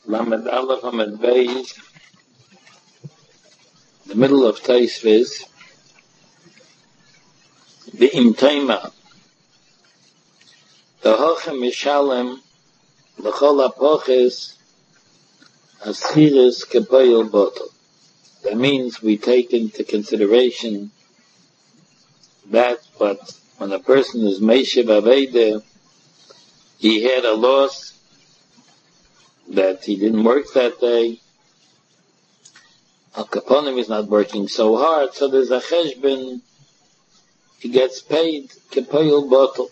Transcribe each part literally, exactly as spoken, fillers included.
Lamed Aleph Lamed Beis, the middle of Taisviz, the Imtaima, the Hochem Mishalem, the Chol HaPoches, Aschiris Kepoyel Botol. That means we take into consideration that, but when a person is Meishev Aveda, he had a loss that he didn't work that day. Al Kaponim is not working so hard, so there's a cheshbon, he gets paid Kepoyel Botol.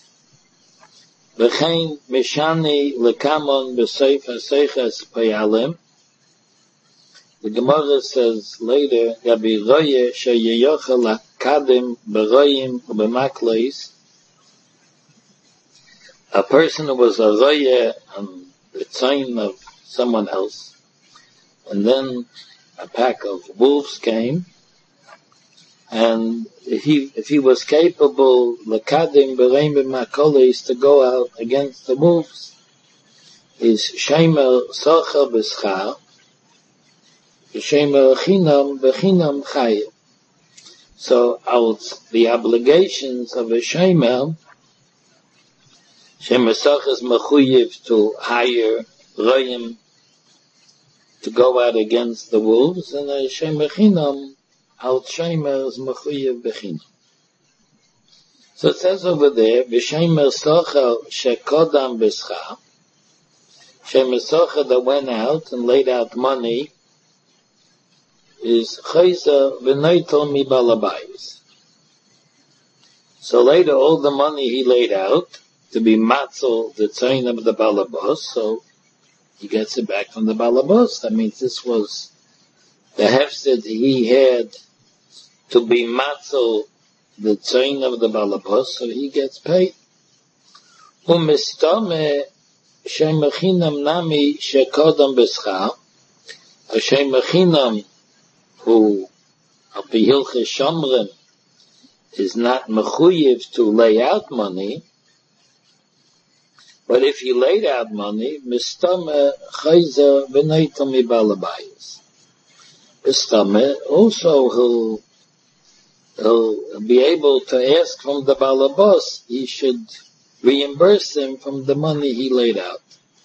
V'chein Mishani Lekamon B'Seif HaSeiches Payalim. The Gemara says later, Gabi Roye Sheyeyochel HaKadim B'Royim U'B'Makleis. A person who was a Roye on the sign of someone else, and then a pack of wolves came, and if he, if he was capable, Lakadim B'Reim B'Makleis, to go out against the wolves, is Shemer Socha B'Schar, Shemer Chinam B'Chinam Chayev. So out the obligations of a Shemer, Shemer Socha is mechuyev to hire Royim to go out against the wolves, and a Shemer Chinam, out Shemer is mechuyev B'Chinam. So it says over there, V'Shemer Socha Shekodam B'Schar, Shemer Socha that went out and laid out money, is Chayza V'Neitel Mi Balabayis. So later all the money he laid out to be matzel the tzayin of the balabos, so he gets it back from the balabos. That means this was the hefsed he had to be matzel the tzayin of the balabos, so he gets paid. Umistame shemachinam nami shekodam b'schar, a shemachinam who al pi hilchos shomrim is not mechuyev to lay out money. But if he laid out money, mistame chayza v'neitel mi balabayis. Mistame also he'll he'll be able to ask from the balabos. He should reimburse him from the money he laid out.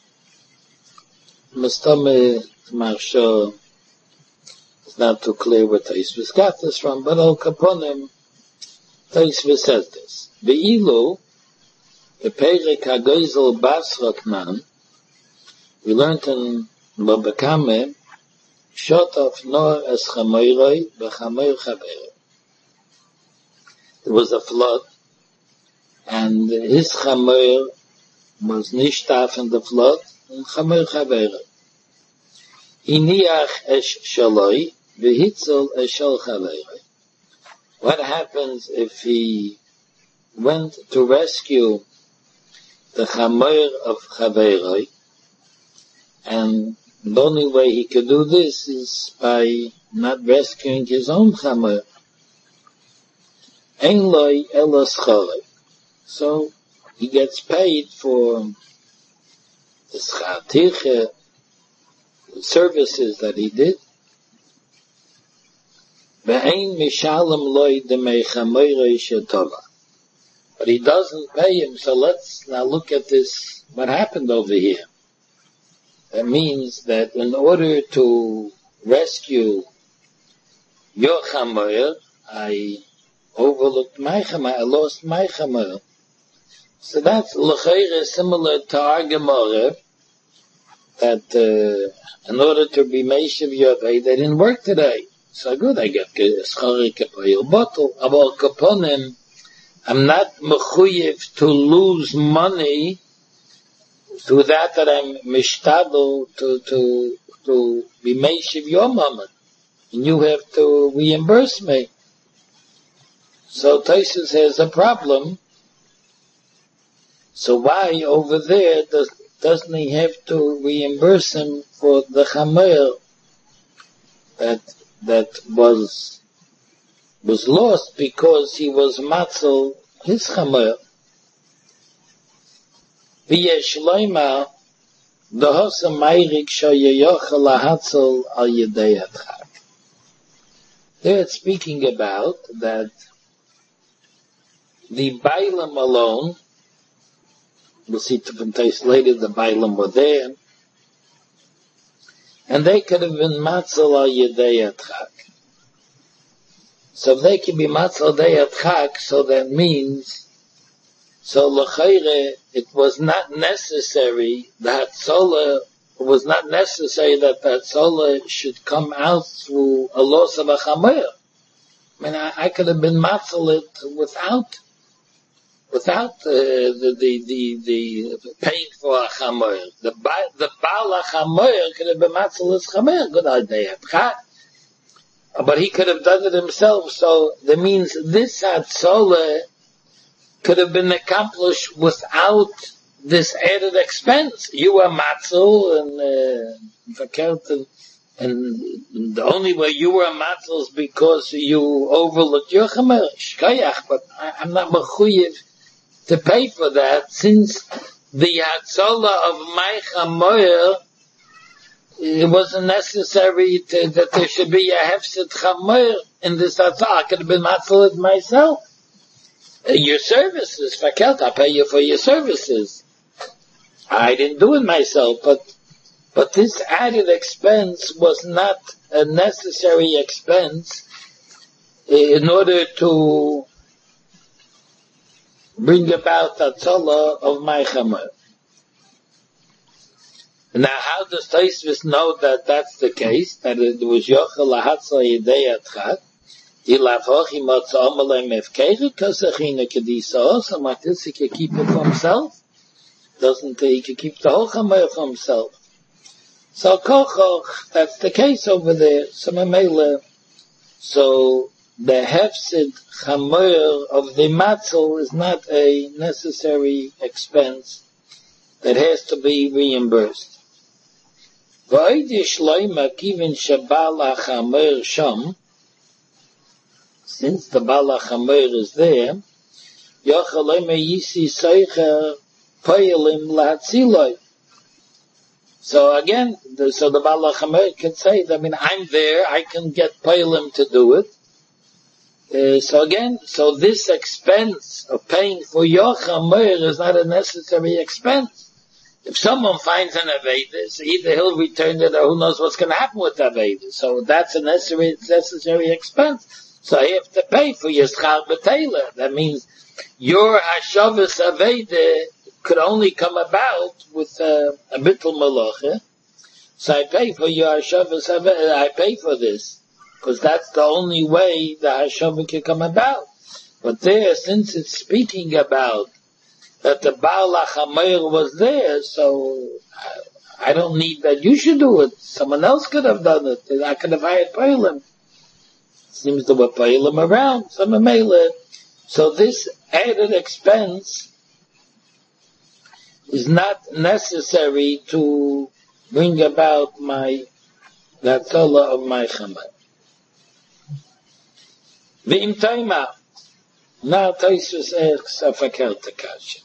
Mistame marsha is not too clear where Taisviz got this from, but Al Kaponim Taisviz says this. Ve'ilu the Perek HaGoizel Basrakman, we learned in Babakame, shot of Noah es Chamoiroi v'Chamoir Chaver. There was a flood, and his Chamoir was nishtaf in the flood, and Chamoir Chaver. Iniach es Shaloi v'Hitzel es Shal Chaver. What happens if he went to rescue the Chamoir of Chaveroi, and the only way he could do this is by not rescuing his own Chamoir. Ein loi ela schorei. So he gets paid for the schar tirche, the services that he did. Ve'ein mishalem loi demei Chamoiroi shetova. But he doesn't pay him, so let's now look at this, what happened over here. That means that in order to rescue your Chamoir, I overlooked my Chamoir, I lost my Chamoir. So that's l'chayre similar to our Gemara, that uh, in order to be Meishev Yovei, they didn't work today. So good, I get Schari Kepoyel Botol, Abal Kaponim, I'm not mechuyev to lose money through that that I'm mishtadel to, to, to be meishiv your moment. And you have to reimburse me. So Taisus has a problem. So why over there does, doesn't he have to reimburse him for the chamer that, that was was lost because he was matzel his chamer? V'yesh loima the hosa meirik shoyeyochel lahatzel al yedei adchak. There it's speaking about that the Bailam alone, we'll see from taste later, the Bailam were there, and they could have been matzel al yedei adchak. So if they can be matzel yedei adchak, so that means, so l'chayre, it was not necessary that Hatzola, it was not necessary that that Hatzola should come out through a loss of a chamer. I mean, I, I could have been matzel it without, without uh, the, the, the, the paying for a chamer. The, the Baal chamer could have been matzel his chamer, good idea. But he could have done it himself, so that means this Hatzola could have been accomplished without this added expense. You were matzel and uh, and the only way you were matzel is because you overlooked your chamer shkayach. But I, I'm not mechuyev to pay for that, since the hatzola of my chamer, it wasn't necessary to, that there should be a hefset chamer in this hatzola. I could have been matzel it myself. Your services, fakelt, I pay you for your services. I didn't do it myself, but, but this added expense was not a necessary expense in order to bring about the tzala of my chamer. Now, how does Tosfos know that that's the case, that it was yochel lahatzal yedei adchak? Because so like this, he can keep it for himself. Doesn't he? He can keep the whole chamer for himself. So kochoch, that's the case over there. So memele, so the hefsid chamer of the matzel is not a necessary expense that has to be reimbursed. V'oidish loima kivin shabal chamer sham. Since the Baal HaChamer is there, so again, the, so the Baal HaChamer can say, I mean, I'm there, I can get Payalim to do it. Uh, so again, so this expense of paying for your Chamer is not a necessary expense. If someone finds an Aveda, either he'll return it or who knows what's going to happen with Aveda. So that's a necessary, necessary expense. So you have to pay for your schar b'teila. That means your hashavas aveda could only come about with uh, a bittul malacha. So I pay for your hashavas aveda. I pay for this because that's the only way the hashavah can come about. But there, since it's speaking about that the Baal HaChamer was there, so I, I don't need that you should do it. Someone else could have done it. I could have hired Payalim. Seems there were Payalim around, some Mele. So this added expense is not necessary to bring about my, the Hatzola of my Chamer. V'im Taima, now Tosfos asks a fakelta kasha.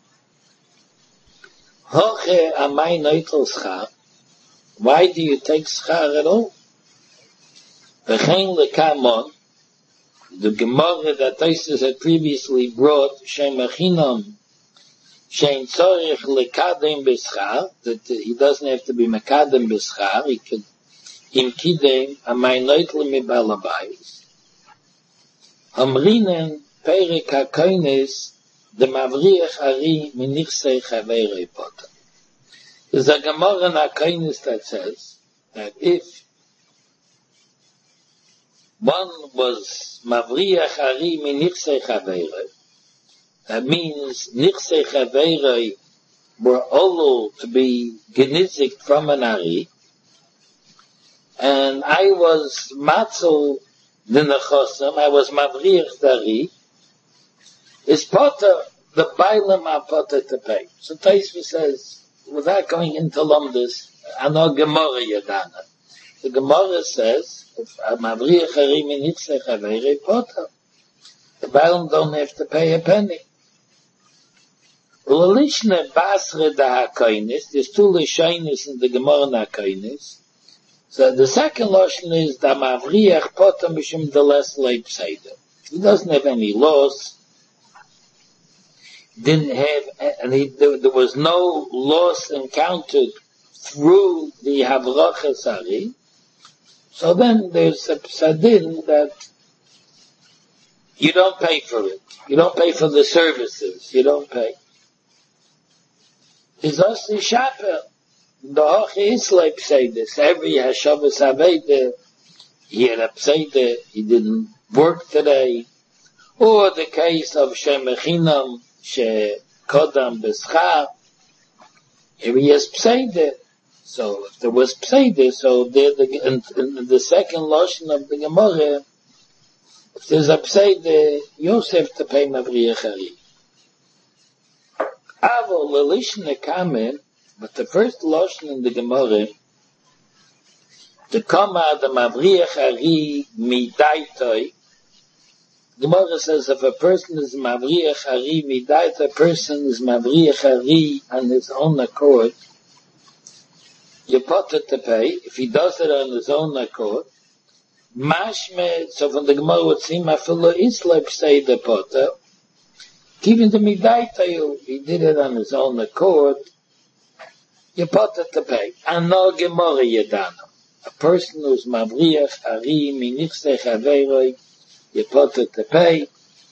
Hoche amay noitel schar, why do you take schar at all? V'chein lekamon, the Gemara that Tosfos had previously brought, Shem Achinam, Shem Tzorich lekadem b'schar, that he doesn't have to be mekadem b'schar, he could, im kidem, amay noitel mibal habayis. Amrinen, Perek HaKoines, the Mavriach Ari Minichsei Chaverei Potter. There's a Gemara in HaKoines that says that if one was Mavriach Ari Minichsei Chaverei, that means Nichsei Chaverei were all to be genizik from an Ari, and I was Matzel the Nechosam, I was Mavriach Dari, is Potter, the Bailam are Potter to pay. So Tosfos says, without going into Lomdus, I know Gemara Yadana. The Gemara says, if Mavriach Hari Minitzech Avere Potter, the Bailam don't have to pay a penny. Lishne basre da hakainis, there's two lishainis in the Gemara hakainis. So the second lotion is da mavriach potam mishum the less leib seder. He doesn't have any loss, didn't have, and he, there, there was no loss encountered through the havracha sari. So then there's a psadin that you don't pay for it. You don't pay for the services. You don't pay. Is us the shaper. The hoch is like pseidus. Every Hashavas Aveda, he had a pseide, he didn't work today. Or the case of Shemechinam, She Kodam Beschar, here he has pseide. So if there was pseide, so there the, in, in the second lotion of the Gemara, if there's a pseide, Yosef to pay Mavriach Hari. Avo Lelishne Kamen, but the first lotion in the Gemara, the Kama the Mavriach Hari Midaitoi, Gemara says if a person is Mavriach Hari Midaitoi, a person is Mavriach Hari on his own accord, you put it to pay. If he does it on his own accord, Mashme, so from the Gemara would seem, Afilo Islip say the potter, given the Midaitayu, he did it on his own accord, you put it to pay. And no Gemara Yedana. A person who's Mavriach, Ari, Minichse Chaveroi, you put it to pay.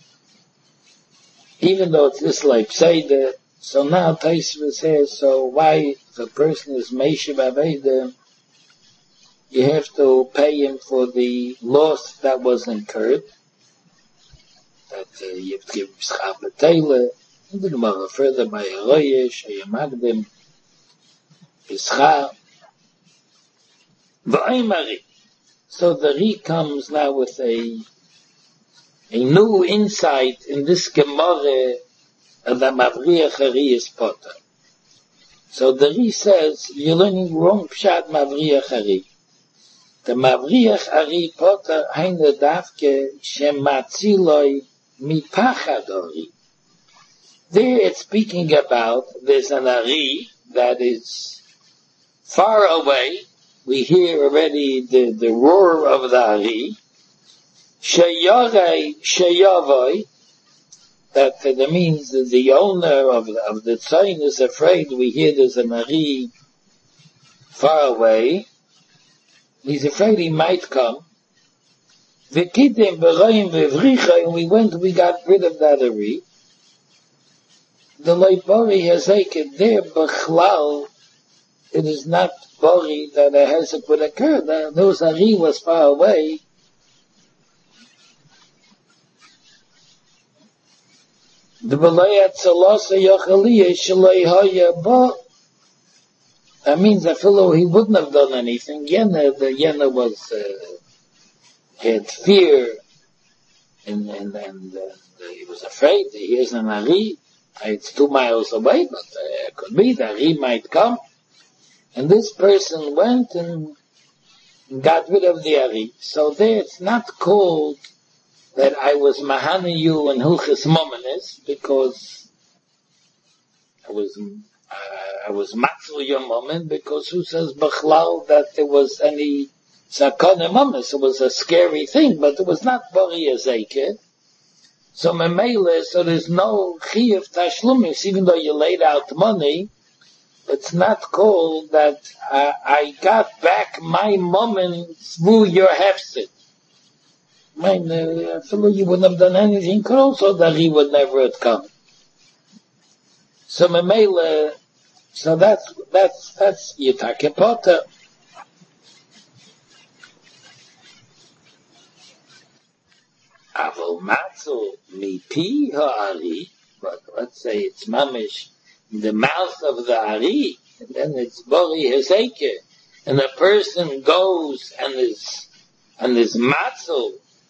Even though it's this like Seder, so now Taisva says, so why, if a person is Meishav Aveda, you have to pay him for the loss that was incurred. That uh, you have to give him Schar B'Teile. And the Gemara further by Aroyesh, Ayamagdim, Schar. V'Aymari. So the Ri comes now with a a new insight in this Gemara of the Mavriach Hari is Potter. So the Ri says, you're learning wrong Pshat Mavriach Hari. The Mavriach Hari Potter Heine Davke Shematziloi Mipachad Ari. There it's speaking about there's an Ari that is far away. We hear already the, the roar of the Ari. Sheyarei Sheyavoi, that, that means that the owner of, of the tzayin is afraid. We hear there's an Ari far away. He's afraid he might come. V'kidim v'roim v'vricha, and we went, we got rid of that Ari. The leibori hazeket there, b'chlal, it is not bori that a hezek would occur. Those Ari was far away. The Belayat Salasa Yachaliya Shalei Haya Ba. That means that fellow, he wouldn't have done anything. Yena, the Yena was, uh, had fear, and, and, and, uh, he was afraid. He is an Ari. It's two miles away, but uh, it could be the Ari might come. And this person went and got rid of the Ari. So there it's not called that I was mahana you and Hilchis Momenis, because I was, uh, I was matzel your moment, because who says Bachlal that there was any sakana momenis? It was a scary thing, but it was not Bari Azeke. So Memele, so there's no Chiyuv Tashlumis, even though you laid out money, it's not called that uh, I got back my moment through your hefset. I mean, uh, you wouldn't have done anything close, so that he would never have come. So Memele, so that's, that's, that's Yitake Potter. Aval Matzel Mipi Ha'ari, but let's say it's Mamish, in the mouth of the Ari, and then it's Bori Hezeke, and the person goes and is, and is Matzel,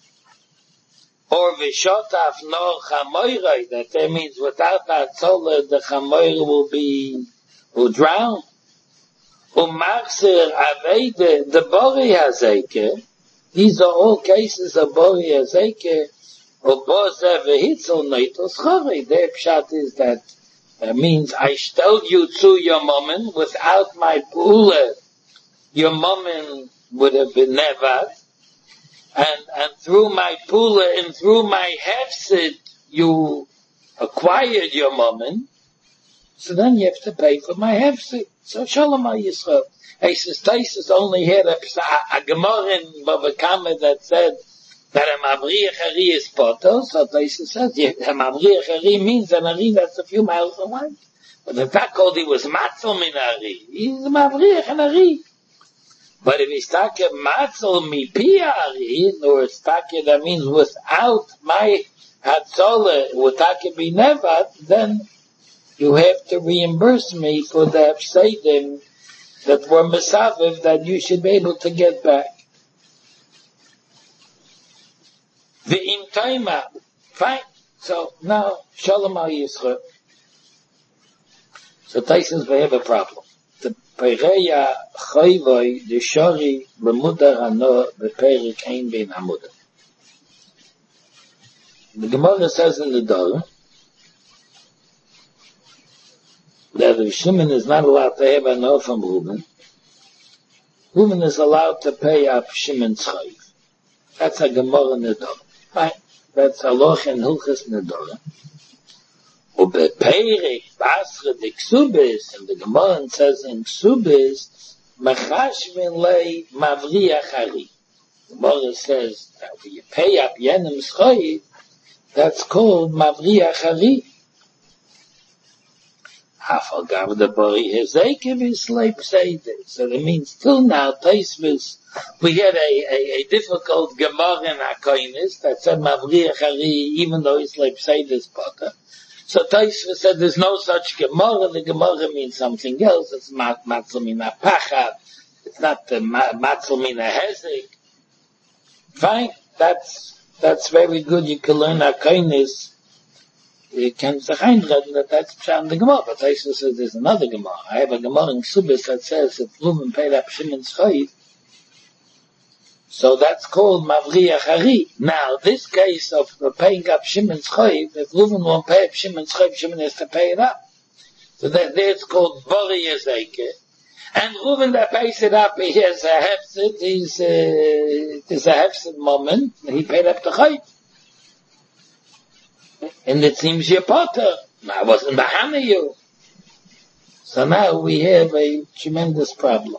or Vishotaf no Chamoirai, that that means without that Tzola, the Chamoirai will be, will drown. U'Machzer Avede, the Bori Hezeke, these are all cases of Bori Hazeke, or Boze Vehitzel Neitos Chori. Their pshat is that That means I stole you to your moment. Without my pula, your moment would have been never. And, and through my pula and through my hefsid, you acquired your moment. So then you have to pay for my hefsid. So Shalom Yisrael. He says, Taisus only had a, a, a Gemara in Bava Kama that said that a Mavriyach Hari is Poto. So Taisus says, yeah, a Mavriyach Hari means an Hari that's a few miles away. But the fact called he was Matzel min Hari. He's a Mavriyach and Hari. But if he's talking Matzel mi Pi Hari, or it's talking, that means without my Hatzola, without be never, then you have to reimburse me for the Hafsedim that were Mesaviv that you should be able to get back. The im taima, fine. So now, Shalom al Yisrael. So Taisus, we have a problem. The Pereya Chayvoi, the Shori, B'mudar Hano, B'perik Ein Bein Hamudar. The Gemara says in the Dor that if Shimon is not allowed to have an oath from Reuben, Reuben is allowed to pay up Shimon's chayiv. That's a Gemara Nedora. Right? That's Haloch and Hilchas Nedora. Ubepeirich Basra de Ksubis, and the Gemara says in Ksubis, Machashvin lei Mavriyach Hari. The Gemara says that when you pay up Yenim's chayiv, that's called Mavriyach Hari. So it means till now, Taisvis, we had a, a, a difficult Gemara in Akoinis that said Mavriyach Hari, even though it's like Pseidis Potter. So Taisvis said there's no such Gemara. The Gemara means something else. It's Matzel Mina Pachat. It's not the Matzel Mina Hezek. Fine. That's, that's very good. You can learn Akoinis. You can say that that's Pshat the Gemara, but Taisus says there's another Gemara. I have a Gemara in Subis that says if Reuben paid up Shimon's chayiv, so that's called Mavriyach Hari. Now, this case of paying up Shimon's chayiv, if Reuben won't pay up Shimon's chayiv, Shimon has to pay it up. So that there's called Bori Yezeke. And Reuben that pays it up, he has a hefsid, he's, uh, there's a hefsid moment, he paid up the chayiv. And it seems you're potter. I wasn't behind you. So now we have a tremendous problem.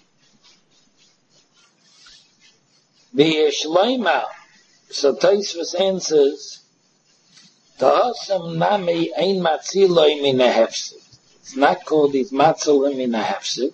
The Shloima, so Taisvus answers, Ta'asam nami ein matziloi min a hefsid. It's not called these matzilim min a hefsid.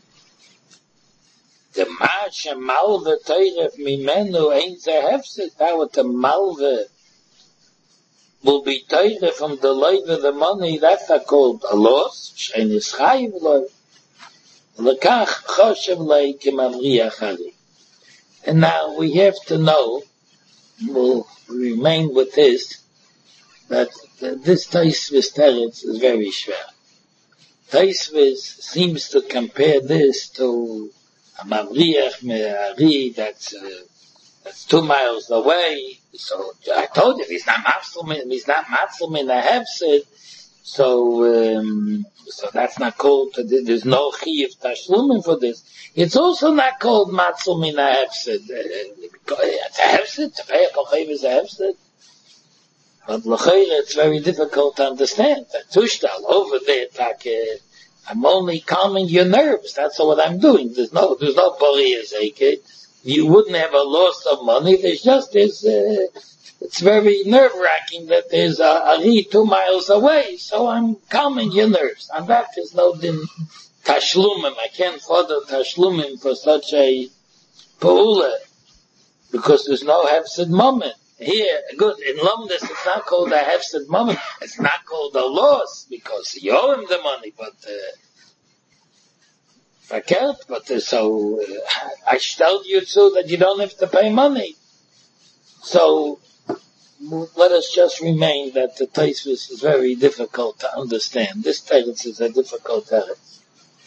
The ma'ashem malve teiref mimenu ein ze hefsid. That was the malve will be taken from the life of the money, that's called a loss. Shein is chayiv lo. Lekach choshev lei k'mavriyach hari. And now we have to know, we'll remain with this, that this Taisvis teretz is very schwer. Taisvis seems to compare this to a mavriyach hari that's uh, that's two miles away. So I told you, he's not Matzlim, he's not Matzlim in the Hefsid, so, um, so that's not called, there's no Chiv Tashlumin for this. It's also not called Matzlim in the Hefsid. It's a Hefsid, to pay a Chiv is a Hefsid. But L'chayre, it's very difficult to understand. That Tushtal, over there, like, uh, I'm only calming your nerves, that's all what I'm doing. There's no, there's no Bori Ezeke. You wouldn't have a loss of money. There's just this, uh, it's very nerve-wracking that there's a Ari two miles away, so I'm calming your nerves. And that is no din tashlumim. I can't further tashlumim for such a pa'ula, because there's no hefsid moment. Here, good, in Lomdus it's not called a hefsid moment. It's not called a loss, because you owe him the money, but, uh, verkehrt, but uh, so uh, I tell you so that you don't have to pay money. So let us just remain that the Taisvis is very difficult to understand. This teretz is a difficult teretz.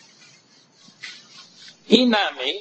Hinami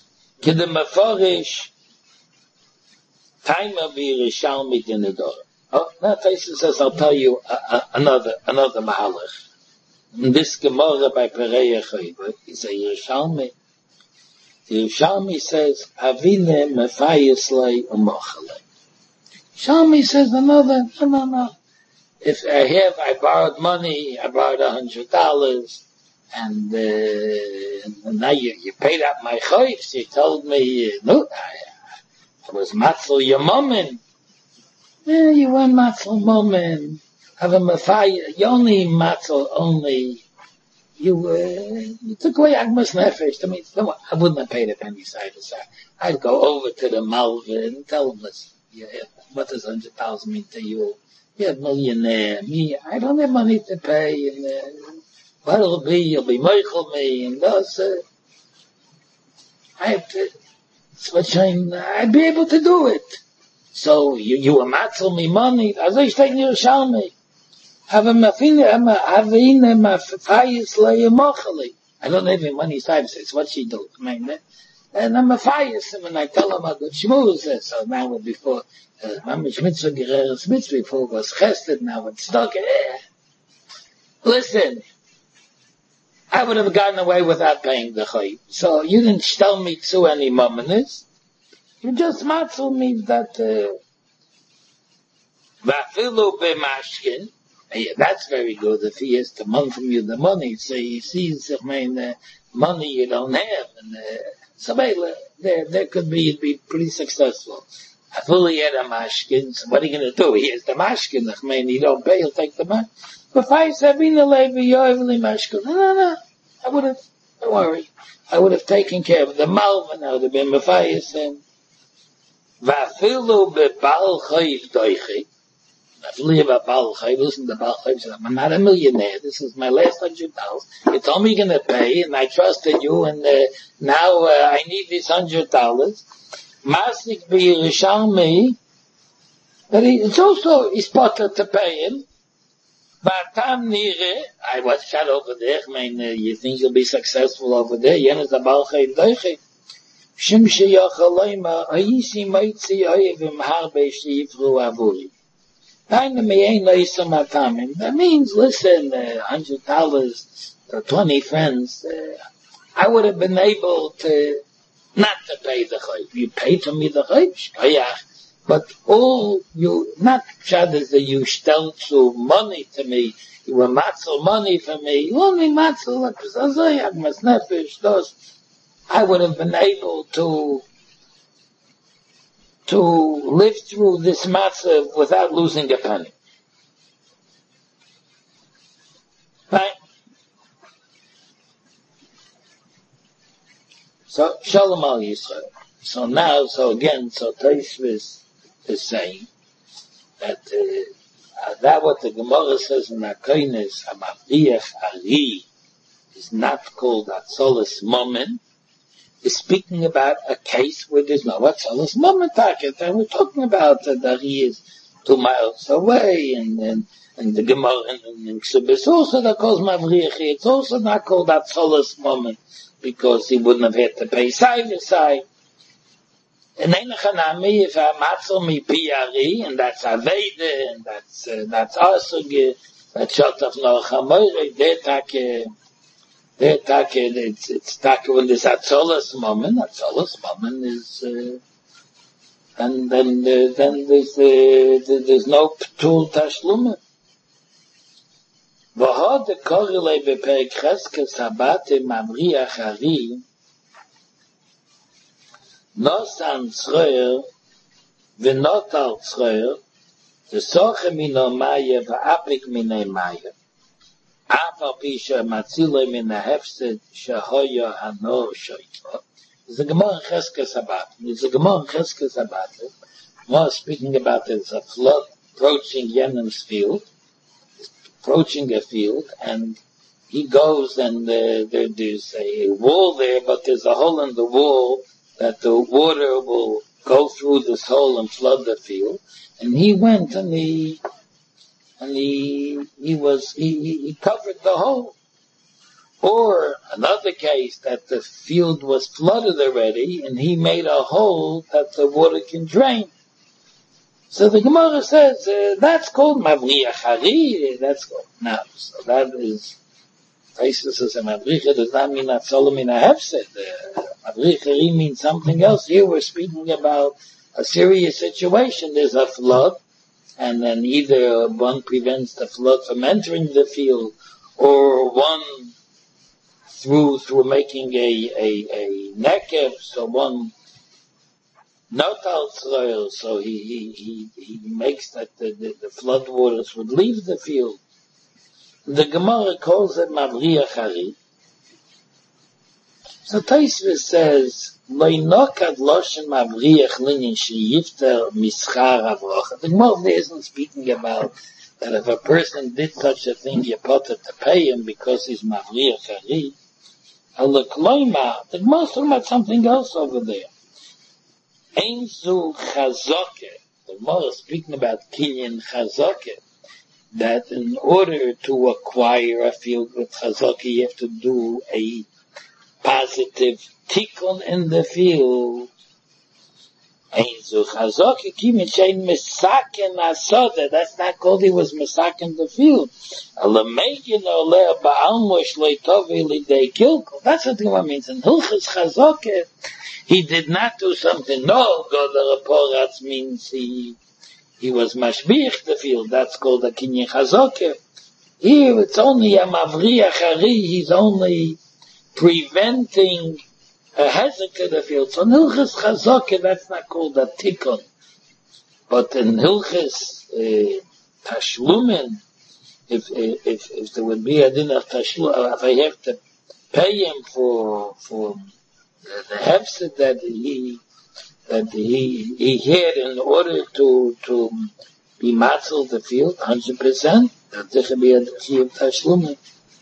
k'de meforish taima v'yirishal midinador. Oh, now Taisa says, I'll tell you uh, uh, another, another mahalach. In this Gemara by Pereya Chayva, it's a Yerushalmi. The Yerushalmi says, Avine mefayis lei umochalei. Yerushalmi says another, no, no, no. If I have, I borrowed money, I borrowed a hundred dollars, and, uh, and now you, you paid out my chayvs, you told me, uh, no, I, I was matzel your moment. Yeah, you were matzel moment. Have a mafaya, you only matzel only, you, uh, you took away Agmas Nefesh. I mean, no, I wouldn't have paid a penny side to side. I'd go over to the Malva and tell them, listen, yeah, what does one hundred thousand mean to you? You're a millionaire. Me, I don't have money to pay, and, uh, what it'll be, you'll be meichel me, and thus, uh, I have to, switch in, I'd be able to do it. So, you, you were matzel me money, as I say, you shall me. Have a mafine, have a in a mafayis lay a mochali. I don't have any money side, it's what she do, I mean, and I'm a fayis, and I tell him a good shmooze, so now before, uh, Mamish Mitzvah Gereres Mitzvah, before was chesed, now it's stuck, eh. Listen, I would have gotten away without paying the chayv. So you didn't tell me to any momentus. You just matzel me that, uh, vafilu b'mashkin. Yeah, that's very good if he has to mon from you the money. So he sees, I mean, uh, money you don't have. And, uh, so there, there could be, be pretty successful. I fully had a mashkin. So what are you going to do? He has the mashkin. I mean, you don't pay, he'll take the mashkin. But if I said, no, no, no. I would have, don't worry. I would have taken care of the Malvin. I would have been mafayis and vafilu bebal chayv doichi. Vafilu bebal chayv. Listen to bal chayv. I'm not a millionaire. This is my last hundred dollars. You told me you're going to pay, and I trusted you, and uh, now uh, I need these hundred dollars. Masik b'Yerushalmi. But it's also is potter to pay him. Batam nire, I was shot over there. I mean, uh, you think you'll be successful over there? Yenes abal chayv doichi. Shim sheyachaloyma, ayisi moitzi oyevim harbe sheyifru avuri. That means, listen, uh, hundred dollars, uh, twenty friends, uh, I would have been able to not to pay the chayv. You pay to me the chayv, shkoyach. But all you, not shadows that you stelt to money to me, you were matzel money for me, you only matzel, like Zazay, Agmas Nefesh, those, I would have been able to, to live through this matzel without losing a penny. Right? So, Shalom al Yisrael. So now, so again, so Taisvis is saying that uh, uh, that what the Gemara says in Akoines, Amavriach Ari, is not called Atzolas Momen, is speaking about a case where there's no Atzolas Momen target, and we're talking about uh, that he is two miles away, and and, and the Gemara and, and Ksubis also that calls Mavriach, it's also not called Atzolas Momen, because he wouldn't have had to pay side to side. And then if I matzel mi piari, and that's aveda, and that's uh, that's asuge, that's shot of no chamoire, they take, they take, it's it's take when this atzolas moment, atzolas moment is, uh, and then uh, then there's uh, there's no ptul tashlume. V'hod the korele beperek cheskes habate mavriach ari. Nos an tzroyer, v'not al tzroyer, v'soche mino maya, v'apik mine maya. Af al pi she'matzile min ha'hefsed, she'hoya hanor shoytro. It's a Gemara in Cheskes Habat. It's a Gemara in Cheskes Habat. More speaking about there's a flood approaching Yemen's field, approaching a field, and he goes and uh, there, there's a wall there, but there's a hole in the wall that the water will go through this hole and flood the field. And he went and he, and he, he was, he, he covered the hole. Or another case that the field was flooded already and he made a hole that the water can drain. So the Gemara says, uh, that's called Mavriach Hari, that's called, now, so that is, Taisus says, Mavriach does not mean that Solomon Hefset, uh, Mavriach Hari means something else. Here we're speaking about a serious situation. There's a flood, and then either one prevents the flood from entering the field, or one through, through making a, a, a nekev, so one not al so he, he, he, he makes that the, the, the flood waters would leave the field. The Gemara calls it Mavriach Hari. So Taisvis says, Lo inokad loshen Mavriach linin sheyifter mischar avrocha. The Gemara isn't speaking about that if a person did such a thing, you put it to pay him because he's Mavriach Hari. The Gemara is talking about something else over there. Ein zu chazake. The Gemara is speaking about kinyan chazake. That in order to acquire a field with chazake, you have to do a positive tikkun in the field. Ein zu chazake kimin shein misaken asoda. That's not called he was misaken the field. Alamegin oleh ba'almosh leitovi lidei kilko. That's what the Gemara means. In Hilchas chazake, he did not do something. No, Godel Poratz means he he was mashbich the field. That's called a kinyan chazake. Here it's only a Mavriach Hari. He's only preventing a hezek of the field. So in Hilchas chazake, that's not called a tikkun. But in Hilchas uh, tashlumin, if, if if there would be a din of tashlum, if I have to pay him for for the, the hefset that he that he he had in order to to be matzel the field one hundred percent, that there should be a key of tashlumin.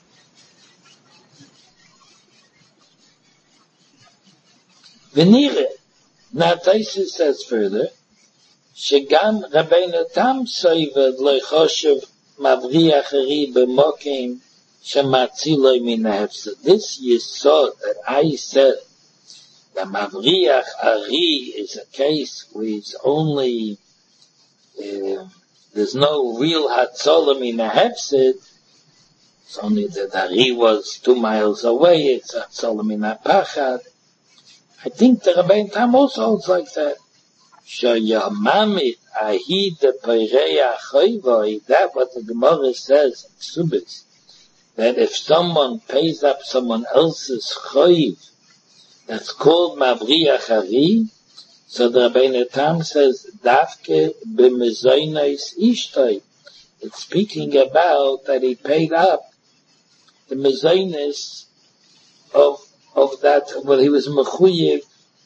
Venire, now Taisus says further, Shegam Rabbeinu Tam Soived Lechoshev Mavriach Hari B'mokim Shematziloi Min Hefset. This yesod that I said, the Mavriach Hari is a case where it's only, uh, there's no real Hatzolah Min Hefset. It's only that Hari was two miles away, it's Hatzolah Min Pachad. I think the Rabbeinu Tam also holds like that. Shayamamit ahid peireya chayvoi. That what the Gemara says in Subis, that if someone pays up someone else's chayv, that's called Mavriach Hari. So the Rabbeinu Tam says Davke b'mezonos ishtoi. It's speaking about that he paid up the mezonos of of that, well, he was mechuyev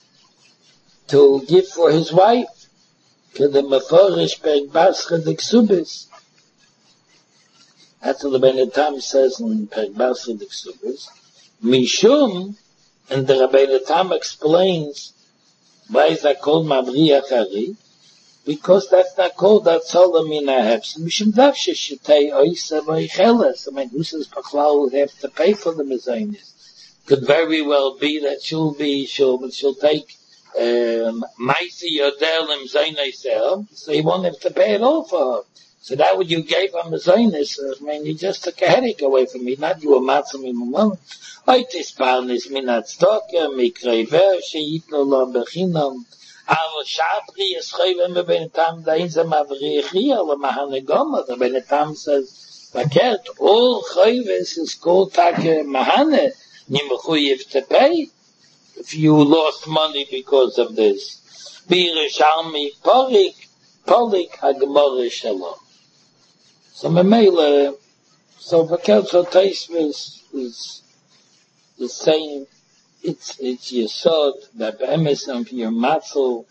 to give for his wife, to the meforish per bascha de ksubis. That's what the Rabbeinu Tam says in per bascha de ksubis. Mishum, and the Rabbeinu Tam explains why is that called Mavriach Hari, because that's not called that Solomon Min Hefset. Mishum davshe shetei oisa v'yicheles. I mean, who says Pachlal would have to pay for the mezainis? Could very well be that she'll be, she'll, she'll take, um, Maisi Yodelim Zainisel, so he won't have to pay it all for her. So that what you gave him a Zainis, I mean, you just took a headache away from me, not you a matzah mi mamon. Oitis parnis minat stoker, mikreiver, sheyitno lo bechinam, al shapri yeschayvem beben tam dain ze mavrichi, al mahanegoma, the Benetam says, Bakert, all chayves is called take mahane, Nimechuyev to pay if you lost money because of this. Birashalmi Polik, Polik Hagmor Shalom. So Memela, so Vakelso Taisvis is is saying it's it's Yesod that Be'emes of your matzel,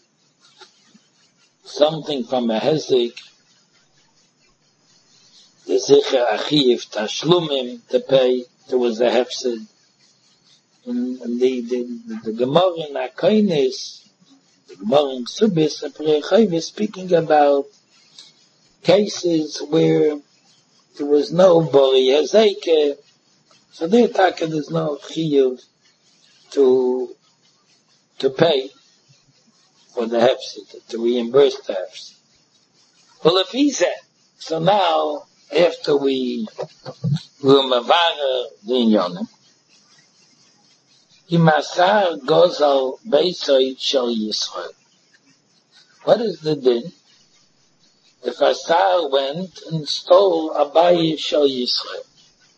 something from a Hezek, the Zicher Achiv Tashlumim to pay, there was a Hefsid. And the, the, the, the Gemara in Akainis, the Gemara in Subis, and Perechayv is speaking about cases where there was no Bori Hazeke, so there there's no Chiyuv to, to pay for the Hefsid, to reimburse the Hefsid. Well, if he's it, so now, after we, we'll mavara the inyonim, Himasar gozal beisoid shel Yisrael. What is the din? If Asar went and stole a bayis shel Yisrael,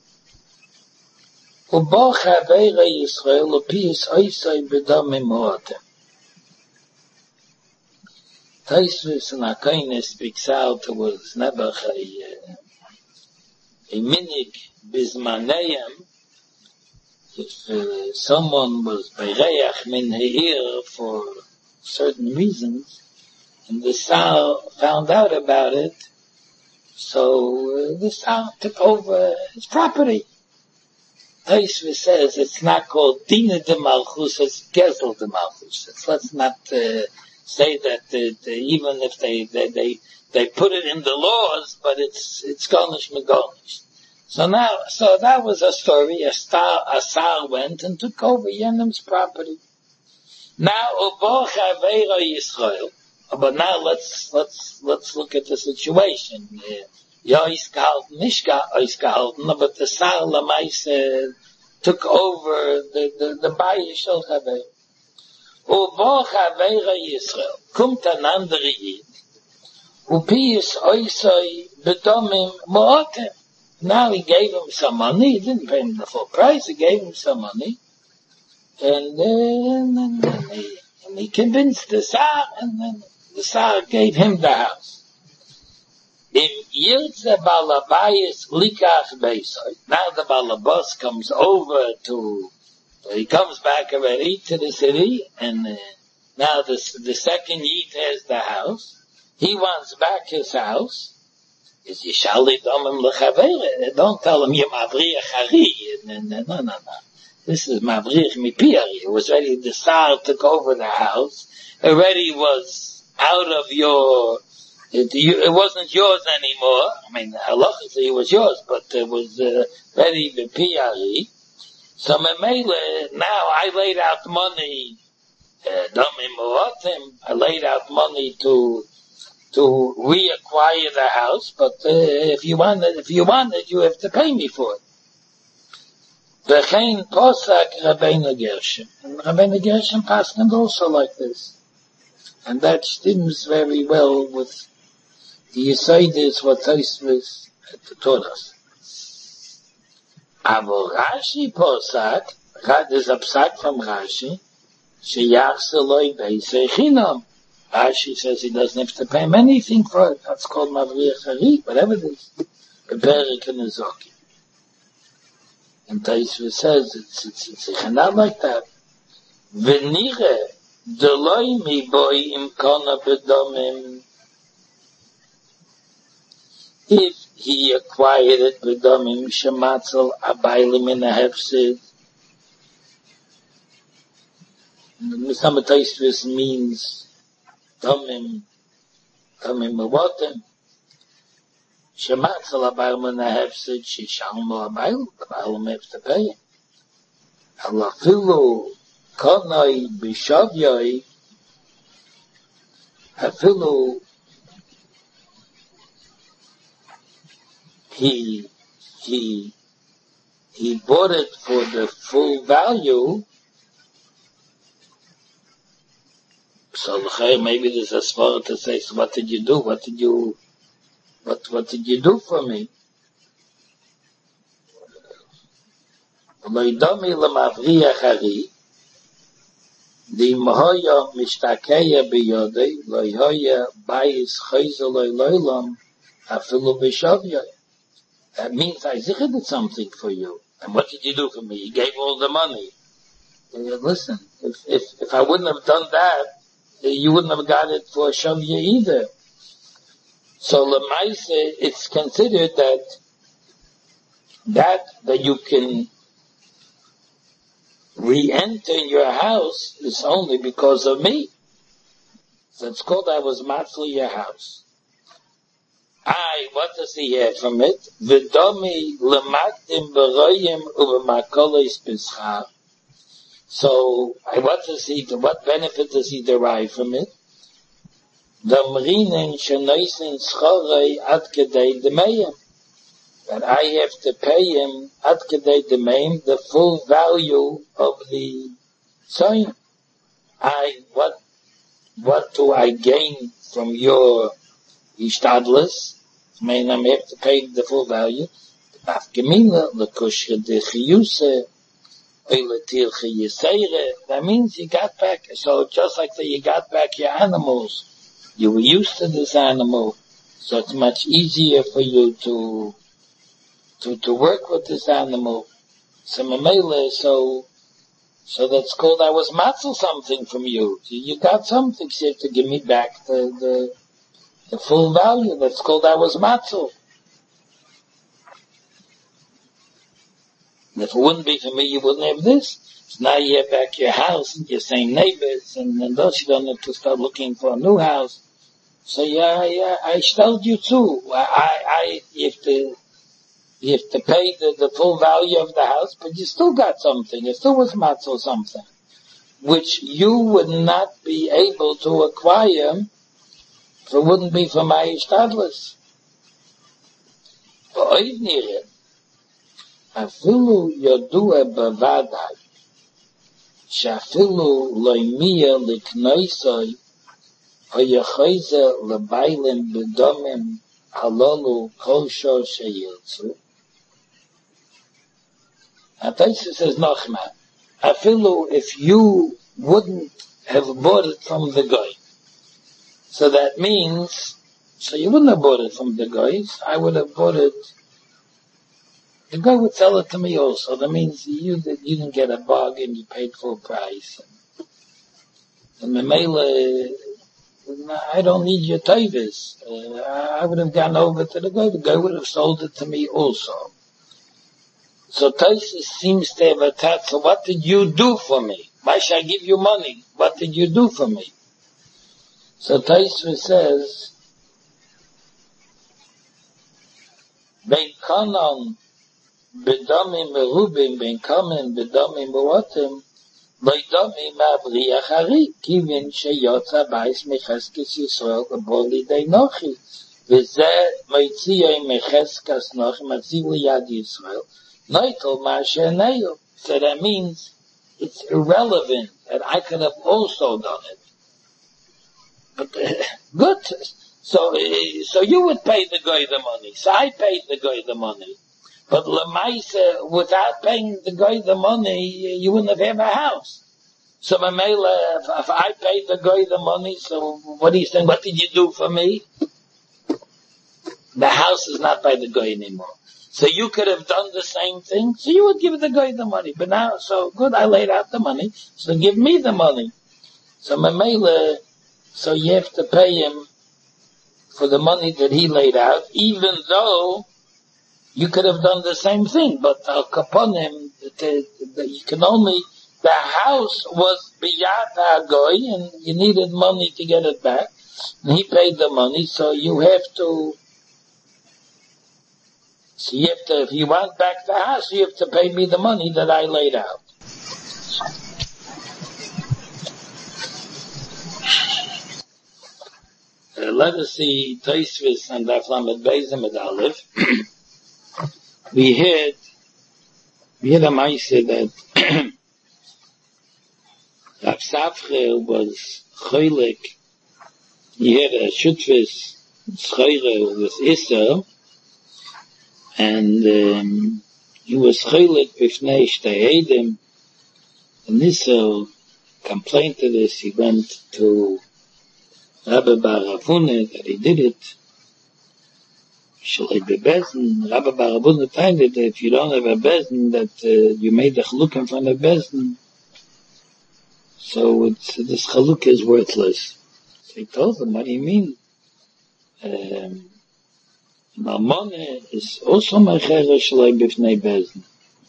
ubo chaveira Yisrael upiis oisoi b'domim moatem. Taisvis and Akaina speaks out towards Nebuch a, a minig bismaneyam. If uh, someone was bereach min heir for certain reasons, and the Sar found out about it, so uh, the Sar took over his property. Taisvis says it's not called Dina de Malchus, it's Gezel de Malchus. It's, let's not uh, say that uh, they, even if they, they they they put it in the laws, but it's it's garnish megonish. So now, so that was a story. A star, a Sar went and took over Yenem's property. Now, Ubo Chaveira Yisrael. But now let's let's let's look at the situation. Yois gehalten, nicht Yois gehalten, but the Sar Lamaise took over the the the Bayis Shel Chaveira. Ubo Chaveira Yisrael. Kommt an andere Yid. Upiis oisoi bedomim mootem. Now he gave him some money. He didn't pay him the full price. He gave him some money, and then and, and, he, and he convinced the Sar, and then the Sar gave him the house. In Yirtze Balabayis Likach Beisoy. Now the Balabas comes over to. He comes back already to the city, and uh, now the the second Yid has the house. He wants back his house. Is Yishali Domim L'Chavere. Don't tell him you're Mavrich Hari. No, no, no, no. This is Mavrich Mipiari. It was ready, the Sar took over the house. Already was out of your, it, you, it wasn't yours anymore. I mean, halachically it was yours, but it was uh, ready Mipiari. So Memele, now I laid out money, Domim Moatim, I laid out money to to reacquire the house, but uh, if you want it, if you want it, you have to pay me for it. V'chein posak Rabbeinu Gershom. And Rabbeinu Gershom passed also like this. And that stems very well with the Yisaitis, what Tosfos taught us. Avo Rashi posak, there's a psak from Rashi, sheyach seloi beisei chinam. Rashi says he doesn't have to pay him anything for it. That's called Mavrich Hari, whatever it is. Beperik and Azoki. And Taisva says it's, it's, it's not like that. V'nire deloi mi boi im kona bedomim. If he acquired it bedomim shematzel abaylim in a hefsid. Some Taisva means Domim, Domim Moatem. Shematzel abaylim in a hefsid, shishalmo abaylim, the abaylim have to pay him. Alafilu konoi bishavyoi, afilu, he, he, he bought it for the full value. So maybe there's a svara to say, so what did you do? What did you, what, what did you do for me? Loidomi lemavriach hari, di mahoya mishtakeya biyodei, loihoya bayis chayzoloi loilam, afilu bishavya. That means I did something for you. And what did you do for me? You gave all the money. And listen, if, if, if I wouldn't have done that, you wouldn't have got it for Shavya either. So Lemaise, it's considered that that that you can re-enter in your house is only because of me. So it's called I was matzli your house. I, what does he have from it? V'domi lemaktim b'royim u'b'makolis b'schar. So, what does he, what benefit does he derive from it? Damrinen shenoisen schorei ad kedei demeim. That I have to pay him ad kedei demeim, the full value of the sign. I, what, what do I gain from your ishtadlus? I mean, I have to pay the full value. Afgemina, l'kushre de chiyuse, that means you got back, so just like that you got back your animals, you were used to this animal, so it's much easier for you to, to, to work with this animal. So mamele, so, so that's called I was matzel something from you. You got something, so you have to give me back the, the, the full value. That's called I was matzel. And if it wouldn't be for me, you wouldn't have this. So now you have back your house and your same neighbors, and then thus you don't have to start looking for a new house. So yeah, yeah, I told you too. I, I, you have to, you have to pay the, the full value of the house, but you still got something. It still was matzo something, which you would not be able to acquire if it wouldn't be for my ishtadlus. For oivnire, afilu yodua bavadai, shafilu loimia liknoisoi, hoyachoize lebailim bedomim halalu kosho sheyilzu. Now Taisa says, Nachman, afilu if you wouldn't have bought it from the guy. So that means, so you wouldn't have bought it from the guys, I would have bought it. The guy would sell it to me also. That means you you didn't get a bargain, you paid full price. And the Mamela, I don't need your tavis. Uh, I would have gone over to the guy. The guy would have sold it to me also. So Taisus seems to have attacked. So what did you do for me? Why should I give you money? What did you do for me? So Taisus says, Ben kanon bedamim merubim, ben kamen bedamim merotim, loidamim abriach hari, kivin sheyotza bais mecheskes Yisrael leboli dei nochi, v'zeh moitziyoi mecheskas nochi, matziv liyad Yisrael, noitel ma'asher neyo. So that means it's irrelevant that I could have also done it. But, uh, good. So, uh, so you would pay the guy the money. So I paid the guy the money. But Lemaisa, without paying the guy the money, you wouldn't have had a house. So Mamela, if, if I paid the guy the money, so what are you saying? What did you do for me? The house is not by the guy anymore. So you could have done the same thing. So you would give the guy the money. But now, so good, I laid out the money. So give me the money. So Mamela, so you have to pay him for the money that he laid out, even though you could have done the same thing. But al kaponim, you can only, the house was biyat hagoy, and you needed money to get it back, and he paid the money, so you have to, so you have to, if you want back the house, you have to pay me the money that I laid out. Uh, let us see Tosfos and Daf Lamed Beis Amud Aleph. We had, we had a Maise that Rav Safre was choylek. He had a shutfis schoire with Issa, and um, he was choylek b'fnei shtei edim. And Issa complained to this. He went to Rabbi Bar Avuna that he did it. Shalei bebezen. Rabbi Bar Avuna told that if you don't have a bezen, that uh, you made a chaluk in front of bezen, so it's, this chaluk is worthless. So he told him, what do you mean? Um, Malmone is also mechera shalei b'fnei bezen.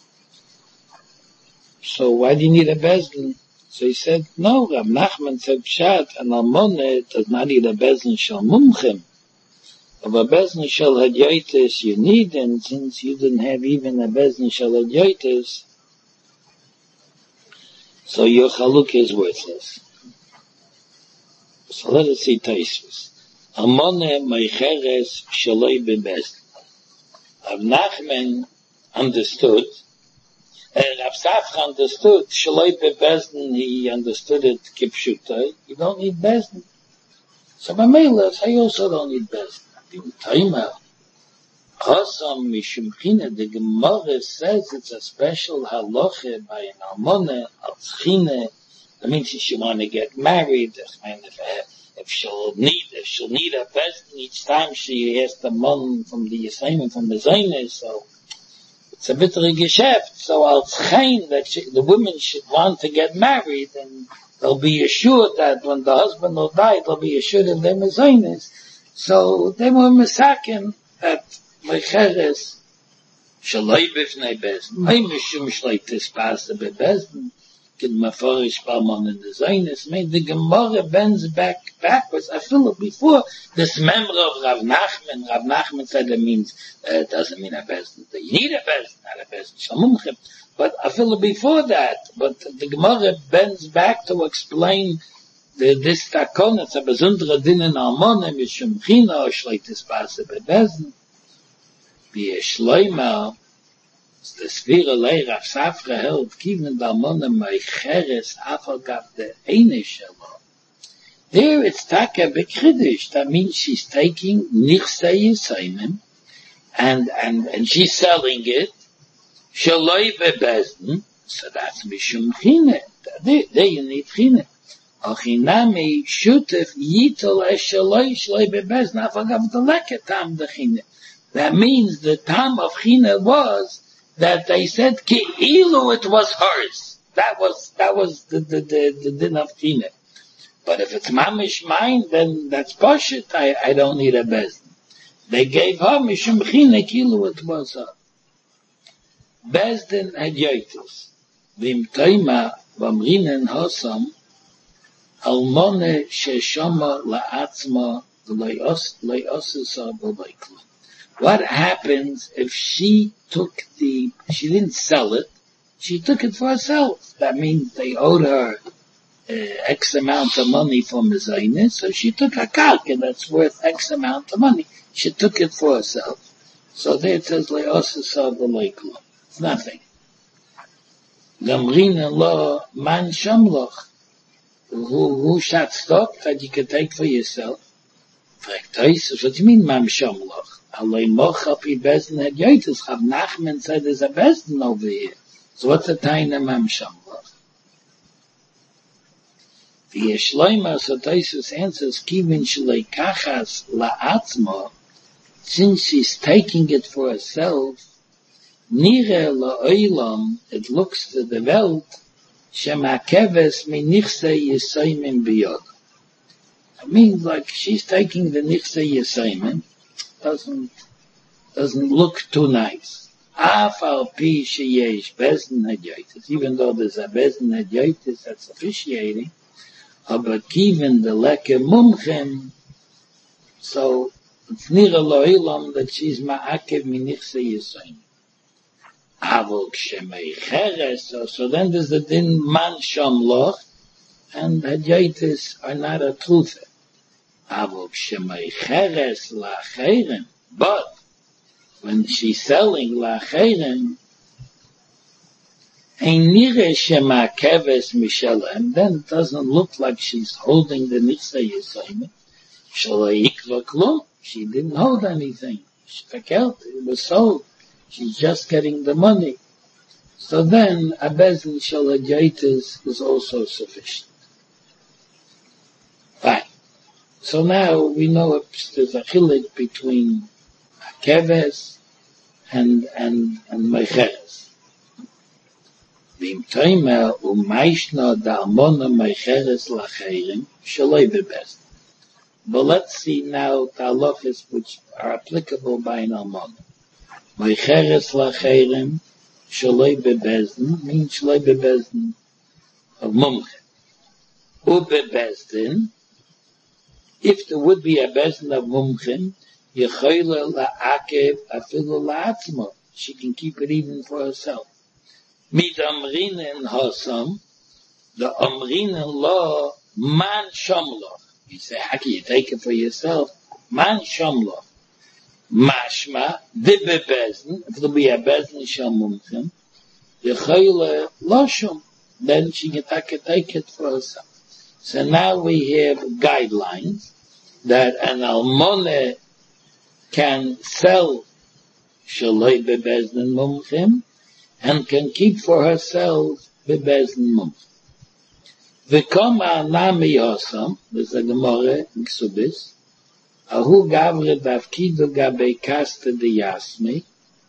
So why do you need a bezen? So he said, no, Rav Nachman said pshat, an almone does not need a bezen shel mumchim. Of a bezen shel hadyotis you need, and since you didn't have even a bezen shel hadyotis, so your chaluk is worthless. So let us see Tosfos. Almona meicheres shaloi bebezin. Rav Nachman understood, uh, Rav Safra understood, shaloi bebezin, he understood it kipshutai, you don't need bezin. So Mamela, I also don't need bezin. In Taima, Chosam mishum chine, the Gemara says it's a special halacha by an almona, al chine. That means if she want to get married, if, if she'll need, if she'll need a bezin each time she has the money from the assignment from the Zayne, so it's a bit of a geschäft. So al tzchein, that she, the women should want to get married, and they'll be assured that when the husband will die, they'll be assured in their mezainis. So they were misaken that mecheres shaloi b'fnei bezin, may mishum shleitis pasa bebezin. Can mafarish Balman in the Zaynis made the Gemara bends back backwards. I feel it before this member of Rav Nachman. Rav Nachman said it means uh, it doesn't mean a bezin. You need a bezin, not a bezin shalomchim. But I feel it before that. But the Gemara bends back to explain the, this takon. It's a besundere din in almona mishum china or shleitis pasa bebezin. Be a shloimer. The Svira Lei Rav Safra held Kiven Balmona Meicheres Afal Gav the Eine Shelo. There it's Taka Bekridish. That means she's taking Nichsei Yisayim and and and she's selling it. Shaloi Bebezin. So that's Mishum Chine. There, there you need Chine. Achinami Shutef Yitol Eshaloi Shaloi Bebezin Afal Gav the Leketam the Chine. That means the time of Chine was that they said Ki'ilu it was hers. That was that was the the the, the din of Chine. But if it's mamish mine, then that's poshut. I I don't need a bezin. They gave her mishum Chine Ki'ilu it was her. Bezdin had yoitus. Vim toima v'amrinen hosam almone sheshama la'atzma le'osusa b'leiklu. What happens if she took the, she didn't sell it, she took it for herself. That means they owed her uh, X amount of money for mezainis, so she took a karka that's worth X amount of money. She took it for herself. So there it says, le'osasa b'leiklu. It's nothing. Gamrina lo man shamloch. Who, who shot stock that you can take for yourself? What do you mean, man shamloch? Alei mochapi bezin had yoitus. Rav Nachman said there's a bezin over here. So what's the taina mam shamlach? The Yeshloima, so Tosfos answers, kivin shlei kachas la'atzma, since she's taking it for herself, nire la'olam, it looks to the Welt, shemakeves min nichsei yisoyim biyod. It means like she's taking the nichsei yisoyim, doesn't doesn't look too nice. Afal pi sheyesh bezin hadyotis, even though there's a bezin hadyotis that's officiating, but given the leke mumchem, so it's nira lo'ilam that she's ma'akev minichse yisoyim. Avol kshemei cheres, so, so then there's the din man shamloch, and hadyotis are not a truth. Avok shemay cheres la'acheren, but when she's selling la'acheren, ein nire shema keves mishalem, then it doesn't look like she's holding the nichsei yisayim. Shalaikva klum, she didn't hold anything. She fakelt, it was sold. She's just getting the money. So then a bezin shalajaitis is also sufficient. Fine. So now we know there's a chilik between keves and and and meicheres. V'im toimer u'maishna da'amona meicheres la'cheirim shaloi bebezin. But let's see now the halachas which are applicable by an almona. Meicheres la'cheirim shaloi bebezin means shaloi bebezin of mumche. U'bebezdin, if there would be a bezin of mumchin, yechoyle la'akev afilu la'atzma. She can keep it even for herself. Mit amrinen hasam, the amrinen law man shamloch. You say, how can you take it for yourself? Man shamlo. Mashma, dibbe bezn, if it'll be a bezn shamumchim, yechayla loshum, then she can take it for herself. So now we have guidelines that an almone can sell shaloi bebezn mumchim and can keep for herself bebezn mumchim. V'koma nami yosam, there's a Gemara in Ksubis, ahu gavre bavkidu gabe kasta de yasmi,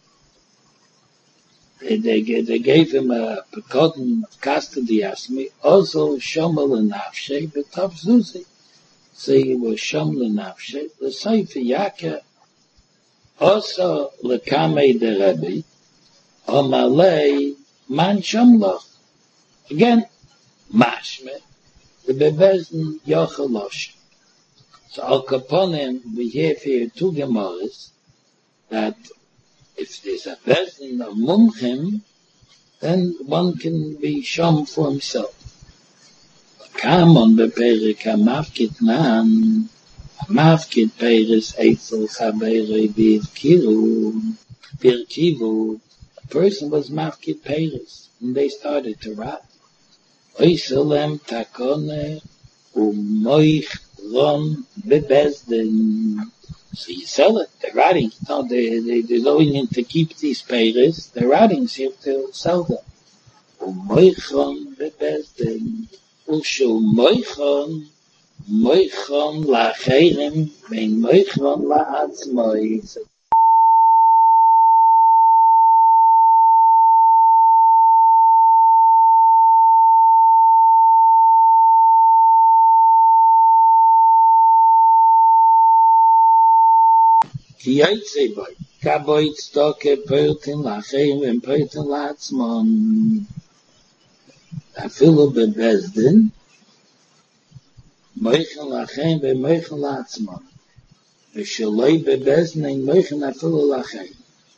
they, they, they gave him a pekodin of kasta de yasmi, also shomal nafshe, b'tav zuzi. So he was shomal nafshe, l'sayfi yaka, also l'kamei de Rebbe, omalei man shamloch. Again, mashme, the bebezn yochalosh. So al kaponim, we have here two Gemaras, that if there's a bezn of mumchim, then one can be shom for himself. Kamon beperik ha-mafkit man, ha-mafkit peris eitzel chaberei b'ivkiru, b'irkivu. A person was mafkit peris, and they started to rot. Oiselem takone u'moich ron bebezden. So you sell it, they're rotting. No, they, they, they're going in to keep these peris, they're rotting, so you have to sell them. U'moich ron bebezden. Ushu moichon, moichon la'acheirim, vein moichon la'atzmoi. Ki yaitze boy, ka boy tztoke poyotin la'acheirim, vein poyotin la'atzmon. Afilu bebezdin, moichen lachem ve moichen la'atzmon. V'shaloi bebezdin ein moichen afilu lachem.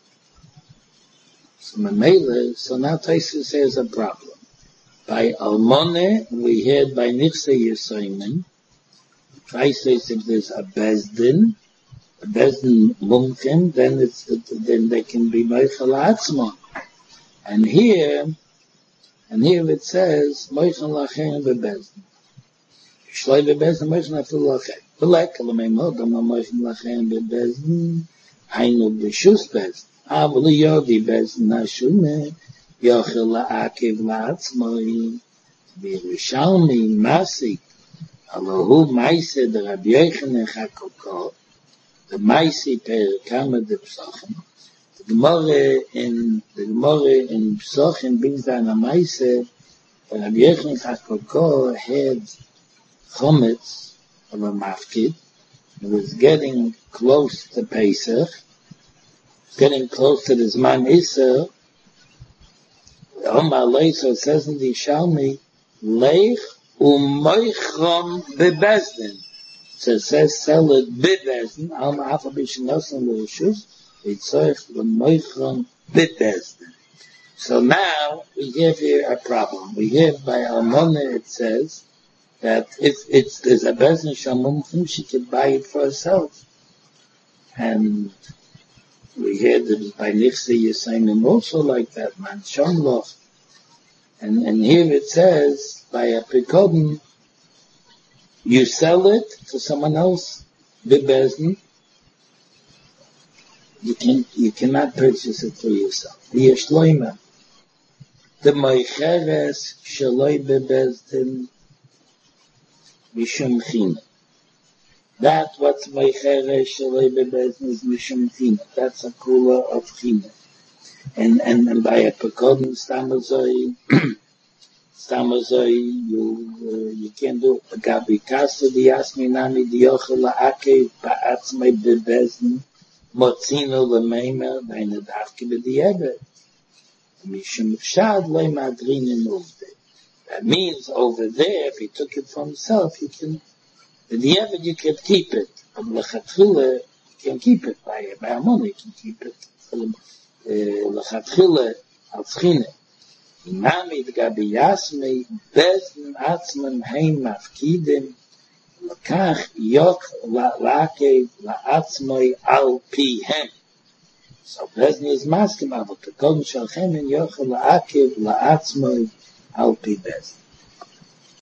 So Mamela, so now Taisus says a problem. By Almone, we had by Nichse Yisayim, Taisus if there's a bezdin, a bezdin mumchim, then it's, then they can be moichen la'atzmon. And here, And here it says, Moichen lachem bebezn. Shloi bebezn, Moichen afilu lachem. Belek, alamei modam, Moichen lachem bebezn, Hainu b'shus bezn. Avli yodi bezn nashume, Yochel la'akiv la'atzmoi, B'Yerushalmi, Masi, Alahu Maise, the Rabbi Yochanan Chakoko, the Maisi per Kama de Psachim. The Gemara in the Gemara in Psachim brings down a Maise that Rabbi Yochanan Chakoko had chometz of a mafkid. It was getting close to Pesach, getting close to the Zman Isser. Omar Lei, so it says in the Yishalmi, Leich u'moichron bebezdin. So it says sell it bebezdin. Alma afa b'shenosan l'rishus. So now we have here a problem. We have by Almona it says that if it's there's a bezin shamumchim, she can buy it for herself. And we hear that by Nichse Yisayim also like that, man shamloch. And and here it says by a pekodin, you sell it to someone else, the bezin. You can you cannot purchase it for yourself. The Yeshloima, the Meicheres Shaloi Bebezdin Mishum China. That what's Meicheres Shaloi Bebezdin is Mishum China. That's a kula of China. And and and by a pekodin stamazoi, stamazoi you uh, you can't do it. Gabi Kasa di Yasmi Nami di Yochel La'akev Ba'atzmei Bebezdin. Motzino lemeima deine dafke b'di'evet. Mishum shad le madrinin uvde. That means over there, if he took it for himself, he can, b'di'evet you can keep it. But lechatchila, you can keep it by, by a money, you can keep it. Lechatchila al tzchine. Imami d'gabi yasmi, bezn atzman heim mafkidim, L'kach yok la'akev la'atzmoi al pihem. So Bezin is masking about the Kodin Shal Chemin yochel la'akev la'atzmoi al pi Bezin.